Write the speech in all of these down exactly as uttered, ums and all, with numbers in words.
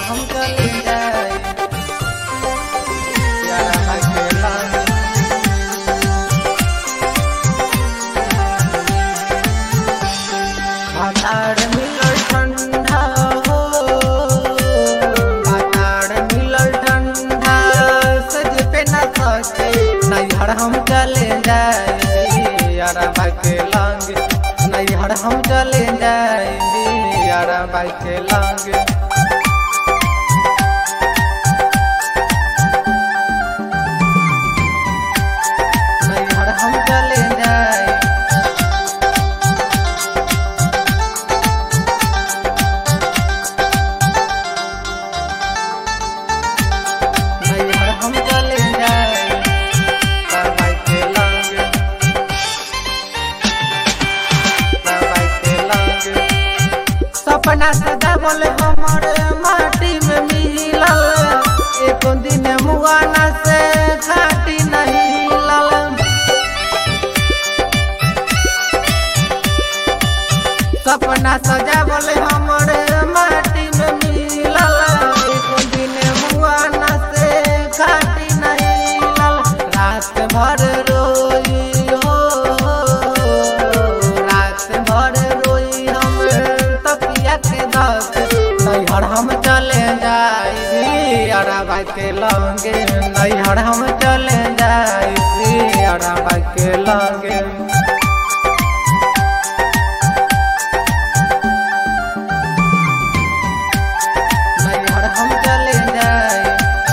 हम चले जाए यारवा के लागे। भातार मिलल ठंडा हो भातार मिलल ठंडा सज पे न सके नैहर हम चले जाए यारवा के लागे। नैहर हम चले जाए यारवा के लागे। नैहर हम चले जाए नैहर हम चले जाए यारवा के लागे यारवा के लागे। सपना सजावल हमर माटी में मिलल एक दिन मुआना से घाटी नहीं हिलल। सपना सजावल हमर माटी में मिलल एक दिन मुआना से घाटी नहीं हिलल। रात भर रोई हो रात भर रोई हम तकिया के दस नैहर हम चले जाए यारवा के लागे। नैहर हम चले जाए यारवा के लागे। नैहर हम चले जाए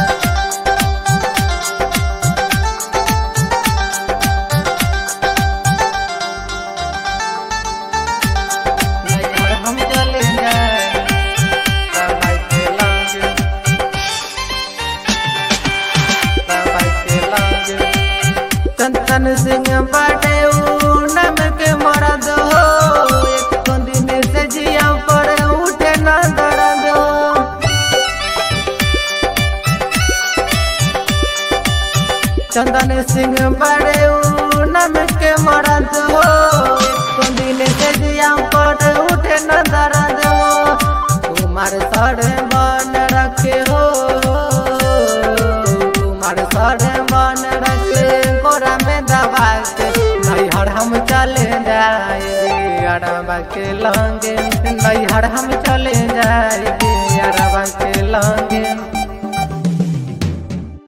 नैहर हम चले जाए यारवा के लागे यारवा के लागे। चंदन सिंह बाटे नम के मरद हो एक दिन से जिया पर उठे न दर्द हो। चंदन सिंह बड़े नम के मरद हो एक दिन से जिया पर उठे न दर्द हो। तुम्हार सर बन रखे हो तुम्हार सर बन रखे गोरा में दबा के नैहर हम चले जाए यारवा के लागे। नैहर हम चले जाए यारवा के लागे।